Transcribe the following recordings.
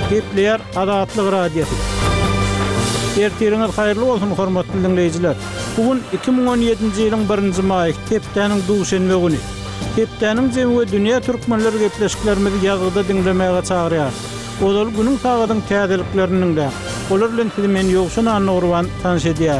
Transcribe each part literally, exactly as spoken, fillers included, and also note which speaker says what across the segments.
Speaker 1: Gepleyer Adatlyk radiosu. Ertiriniz hayırlı olsun hormatly dinleyijiler. Bugün iki bin on ýedinji ýylyň birinji maý Tepdäniň duşanby güni. Tepdäniň jemgy dünýä türkmenleri gepleşiklerimizi ýazgyda dinlemäge çagyrýar. Olal günüň tagadyň täzelikleriniň de. Olar bilen men ýogşun anurwan tanış edýär.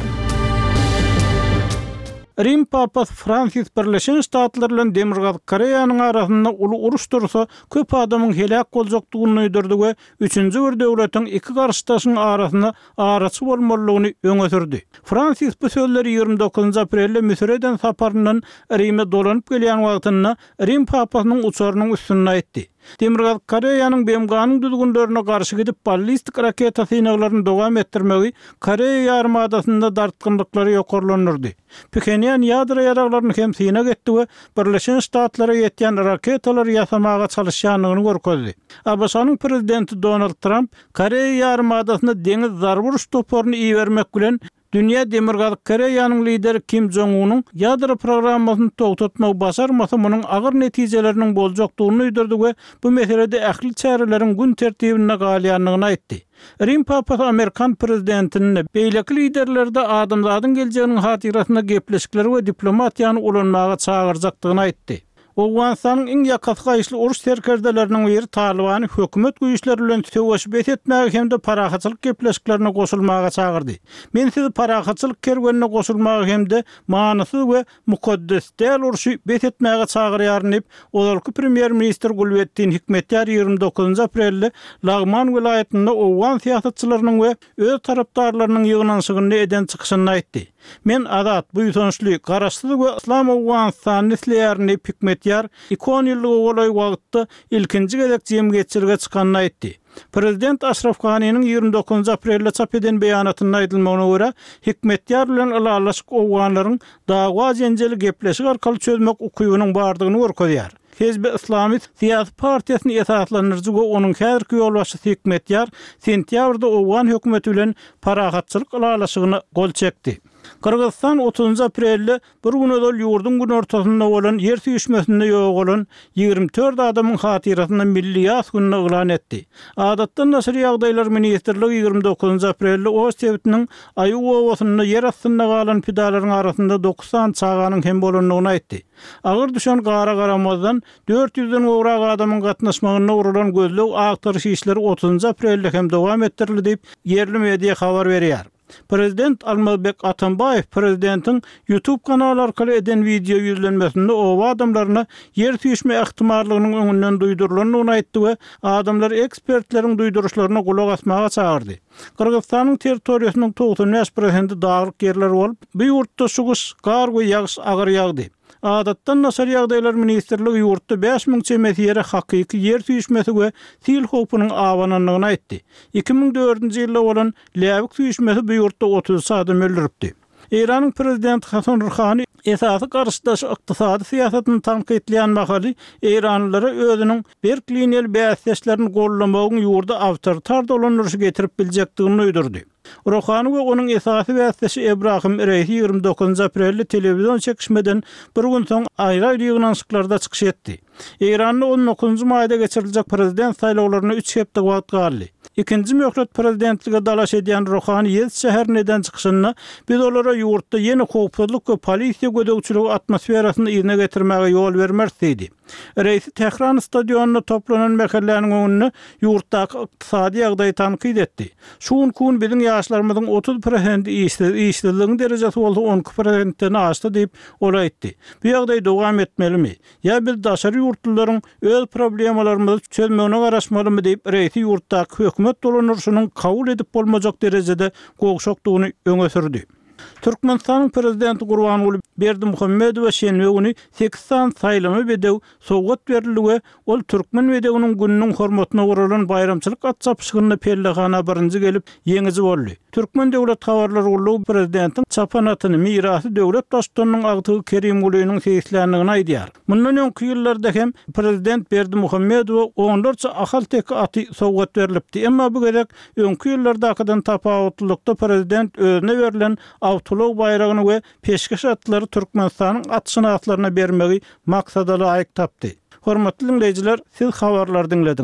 Speaker 1: Rim Papası Francis Birleşen Ştatlar bilen Demirgazy Koreýanyň arasynda uly uruş dursa, köp adamyň helak boljakdygyny öýdürdi we üçünji bir döwletiň iki garşydaşyň arasynda araçy bolmalygyny öňe sürdi. Francis bu sözleri ýygrimi dokuzunji aprelde Misirden saparyndan Rime dolanyp gelýän wagtynda Rim Papasynyň uçarynyň üstüne aýtdy. Demirgazy Koreýanyň B M G-nyň düzgünlerine garşy gidip ballistik raketa synaklaryny dowam etdirmegi Koreýa ýarymadasyna dartgynlyklary ýokarlanyrdy. Pchenyan ýadro ýaraglaryny hem synak etdi we Birleşen Ştatlara ýetýän raketalar ýasamaga çalışýanyny görkezdi. A B S-nyň prezidenti Donald Trump Koreýa ýarymadasyna deňiz zarburuş toparyny iýermek bilen Dünya Demirgazy Koreýanyň lideri Kim Jong-unyň ýadro programmasyny togtatmagy başarmasa munyň agyr netijeleriniň boljakdygyny öýdürdi we bu meselede ähli çäreleriň gün tertibine galýanlygyny aýtdy. Rim Papasy Amerikan prezidentini beýleki liderlerde adamzadyň geljeginiň hatyrasynda gepleşikler we diplomatiýany ulanmaga çagyrjakdygyny aýtdy. Owganstanyň iň ýakasy gaýşly uruş serkerdeleriniň biri Talibany hökümet güýçleri bilen töweşbet etmäge hemde parahatçylyk gepleşiklerine goşulmaga çagyrdy. Men sizi parahatçylyk kergenine goşulmaga hemde manysyz we mukaddes däl uruşy bet etmäge çagyrýaryn diýip olalky premier minister Gulwetdin Hikmetýar ýygrimi dokuzunji aprelde Lagman vilayetinde owgan siýasatçylarynyň we öz tarapdarlarynyň ýygnanşygyny eden çykyşyny aýtdy. Men adat, buýsançly, garaşsyz we islam Owganstanyny isleýärni Hikmetýar ikon ýyllyk bolay wagtda ilkinji gezek jemgyýetçiligi çykanyny aýtdy. Prezident Ashraf Ghani'nin ýygrimi dokuzunji aprelde çap eden beýanatyna aýdylmagyna görä, Hikmetýar bilen ylalaşyk owganlaryň dawa jenjeli gepleşik arkaly çözmek ukybynyň bardygyny görkezýär. Hezbi Islamist Siyasi Partiýasyny esaslandyrjy we onuň häzirki ýolbaşçysy Hikmetýar sentýabrda owgan hökümeti bilen parahatçylyk ylalaşygyna gol çekdi. Kırgızstan otuzunji aprelde bir gün ödül ýurdun gün ortasynda bolan yer süýüşmesinde ýok bolan ýygrimi dört adamyň hatyrasyna milli ýaz gününi elan etdi. Adatdan Nasır ýagdaýlar ministrligi ýygrimi dokuzunji aprelde o sebitiniň aýy owasynda yer astynda galan pidalaryň arasynda dokuz san çaganyň hem bolanlygyny aýtdy. Agyr düşen gara garamazdan dört ýüzden owrak adamyň gatnaşmagyna urulan gözleg agtyryş işleri otuzunji aprelde hem dowam etdirildi diýip yerli media habar berýär. Prezident Almazbek Atambayev prezidentin YouTube kanaly arkaly eden video ýüzlenmesinde owa adamlaryna yer süýüşme ähtimallygynyň öňünden duýdurulanyny aýtdy we adamlar ekspertleriň duýduruşlaryna gulak asmaga çagyrdy. Kırgızstanyň territoriýasynyň toğsan beş prosenti dağlyk yerler bolup, bu ýurtda şuguş, gar we ýagyş agyr ýagdy. Adatdan Nasır ýagdaýlar ministrligi ýurtda beş miň çemet ýere hakyky yer süýüşmesi we sil hopynyň awananyny aýtdy. iki bin dördünji ýylda bolan Läwik süýüşmesi bu ýurtda otuz adam öldüripdi. Iranyň prezidenti Hasan Rouhani esasy garşydaş ykdysady siýasatyny tanqidleýän makaly Iranlylara özüniň berklinial bäsleşlerini gollamagyň ýurda awtoritar dolanýarsy getirip biljekdigini öýdürdi. Rouhani we onuň esasy bäsleşi Ebrahim Reisi ýygrimi dokuzunji aprelde telewizion çekişmeden bir gün soň aýry-aýry ýygnançyklarda çykyş etdi. Iranda on dokuzunji maýda geçiriljek prezident saýlawlaryna üç hepde wagt galdy. İkinji möhlet prezidentlige dalaş edýän Rouhani Yez şäherininden çykyşyna biz olara ýurtda ýene howpsuzlyk we polisiýa gödegçiligi atmosferasyny ýerine getirmäge ýol bermez diýdi. Reisi Tehran stadionuna toplanan mekelläniň öňünde ýurtdaky ykdysady ýagdaýy tanqid etdi. Şuň kun biziň ýaşlarymyzyň otuz prosenti işsizligiň derejesi bolsa on iki prosentden aşdy diýip ola aýtdy. Bu ýagdaý dowam etmelimi? Ýa biz daşary ýurtlularyň öz problemalaryny çözmegine garaşmalymy diýip reisi ýurtdaky hökümet dolanýarsynyň kabul edip bolmajak derejede gowşakdygyny öňe sürdi. Türkmenistanyň prezidenti Gurbanuly Berdimuhammedow şenwe güni sekiz san saýlamy bedew sowgat berildi we ol türkmen bedewiniň gününiň hormatyna guralan bayramçylyk atçapşygyny pellehana birinji gelip ýeňizi boldy. Türkmen döwlet habarlar gullugy prezidentiň çapanatyny mirasy döwlet dostlarynyň agtygy Kerim Gulynyň seýislendigini aýdýar. Mundan öňki ýyllarda hem prezident Berdimuhammedow onlarça ahal tek aty sowgat berilipdi. Emma bu gezek öňki ýyllardakydan tapawutlykda prezident özüne berilen awtolog bayragyny we peşkeş atlary Türkmenistanyň at şynatlaryna bermegi maksadaly aýyk tapdy. Hormatly dinleyijiler, siz habarlar dinlediniz.